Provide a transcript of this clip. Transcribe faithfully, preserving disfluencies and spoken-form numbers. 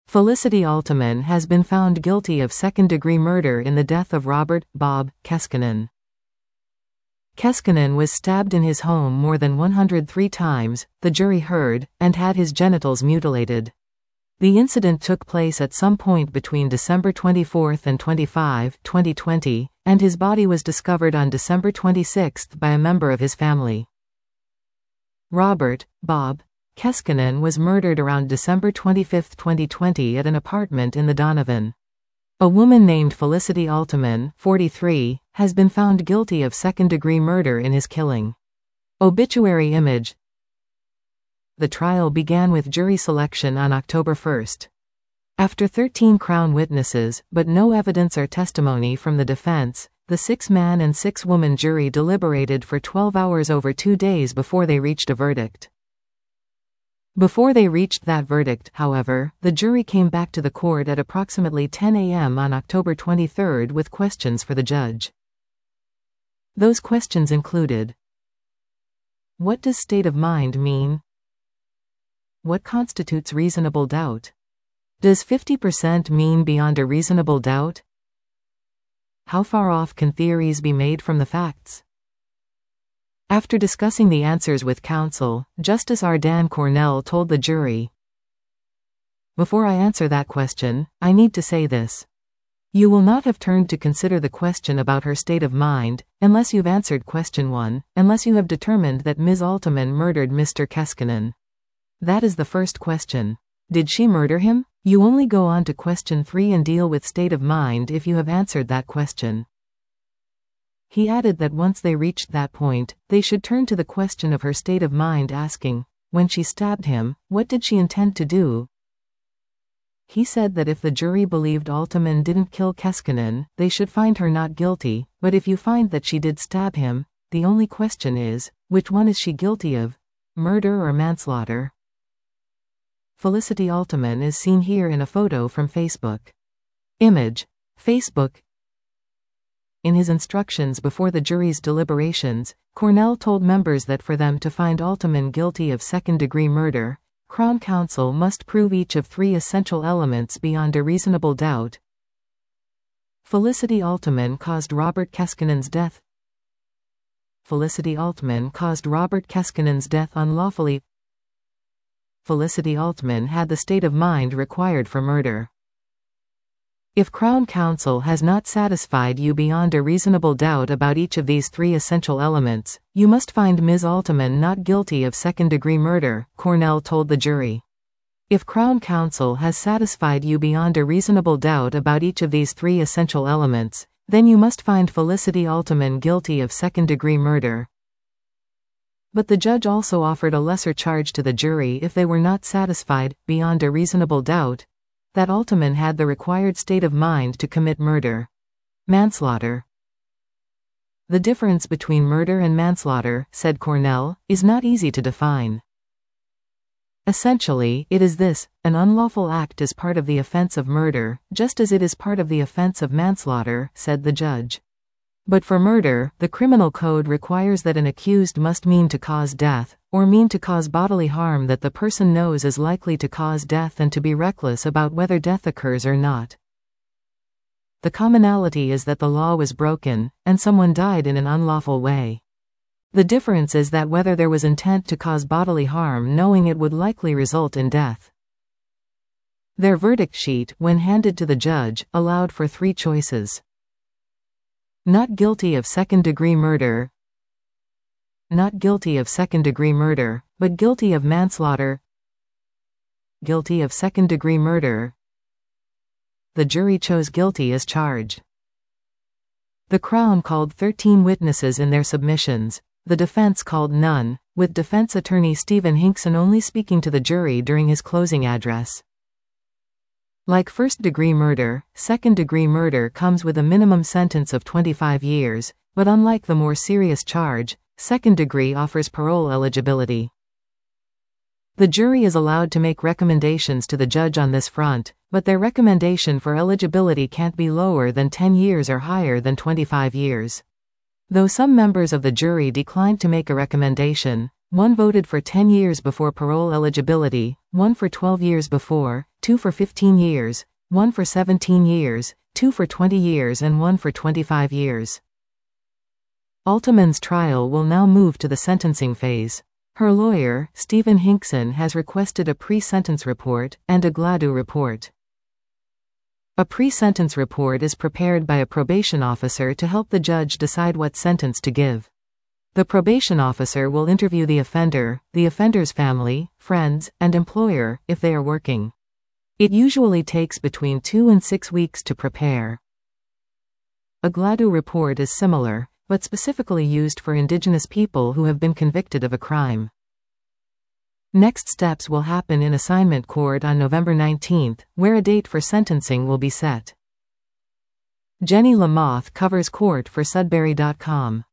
Felicity Altiman has been found guilty of second-degree murder in the death of Robert Bob Keskinen. Keskinen was stabbed in his home more than one hundred three times, the jury heard, and had his genitals mutilated. The incident took place at some point between December twenty-fourth and twenty-fifth, twenty twenty, and his body was discovered on December twenty-sixth by a member of his family. Robert Bob Keskinen was murdered around December twenty-fifth, twenty twenty at an apartment in the Donovan. A woman named Felicity Altiman, forty-three, has been found guilty of second-degree murder in his killing. Obituary image. The trial began with jury selection on October first. After thirteen Crown witnesses, but no evidence or testimony from the defense, the six-man and six-woman jury deliberated for twelve hours over two days before they reached a verdict. Before they reached that verdict, however, the jury came back to the court at approximately ten a m on October twenty-third with questions for the judge. Those questions included: what does state of mind mean? What constitutes reasonable doubt? Does fifty percent mean beyond a reasonable doubt? How far off can theories be made from the facts? After discussing the answers with counsel, Justice Ardan Cornell told the jury, "Before I answer that question, I need to say this. You will not have turned to consider the question about her state of mind, unless you've answered question one, unless you have determined that Miz Altiman murdered Mister Keskinen. That is the first question. Did she murder him? You only go on to question three and deal with state of mind if you have answered that question." He added that once they reached that point, they should turn to the question of her state of mind, asking, when she stabbed him, what did she intend to do? He said that if the jury believed Altiman didn't kill Keskinen, they should find her not guilty, but if you find that she did stab him, the only question is, which one is she guilty of, murder or manslaughter? Felicity Altiman is seen here in a photo from Facebook. Image. Facebook. In his instructions before the jury's deliberations, Cornell told members that for them to find Altiman guilty of second-degree murder, Crown Counsel must prove each of three essential elements beyond a reasonable doubt. Felicity Altiman caused Robert Keskinen's death. Felicity Altiman caused Robert Keskinen's death unlawfully. Felicity Altiman had the state of mind required for murder. If Crown Counsel has not satisfied you beyond a reasonable doubt about each of these three essential elements, you must find Miz Altiman not guilty of second-degree murder, Cornell told the jury. If Crown Counsel has satisfied you beyond a reasonable doubt about each of these three essential elements, then you must find Felicity Altiman guilty of second-degree murder. But the judge also offered a lesser charge to the jury if they were not satisfied, beyond a reasonable doubt, that Altiman had the required state of mind to commit murder. Manslaughter. The difference between murder and manslaughter, said Cornell, is not easy to define. Essentially, it is this: an unlawful act is part of the offense of murder, just as it is part of the offense of manslaughter, said the judge. But for murder, the criminal code requires that an accused must mean to cause death, or mean to cause bodily harm that the person knows is likely to cause death and to be reckless about whether death occurs or not. The commonality is that the law was broken, and someone died in an unlawful way. The difference is that whether there was intent to cause bodily harm knowing it would likely result in death. Their verdict sheet, when handed to the judge, allowed for three choices. Not guilty of second-degree murder. Not guilty of second-degree murder, but guilty of manslaughter. Guilty of second-degree murder. The jury chose guilty as charged. The Crown called thirteen witnesses in their submissions. The defense called none, with defense attorney Stephen Hinkson only speaking to the jury during his closing address. Like first-degree murder, second-degree murder comes with a minimum sentence of twenty-five years, but unlike the more serious charge, second-degree offers parole eligibility. The jury is allowed to make recommendations to the judge on this front, but their recommendation for eligibility can't be lower than ten years or higher than twenty-five years. Though some members of the jury declined to make a recommendation, one voted for ten years before parole eligibility, one for twelve years before, two for fifteen years, one for seventeen years, two for twenty years and one for twenty-five years. Altman's trial will now move to the sentencing phase. Her lawyer, Stephen Hinkson, has requested a pre-sentence report and a GLAADU report. A pre-sentence report is prepared by a probation officer to help the judge decide what sentence to give. The probation officer will interview the offender, the offender's family, friends, and employer, if they are working. It usually takes between two and six weeks to prepare. A GLAADU report is similar, but specifically used for Indigenous people who have been convicted of a crime. Next steps will happen in assignment court on November nineteenth, where a date for sentencing will be set. Jenny Lamoth covers court for Sudbury dot com.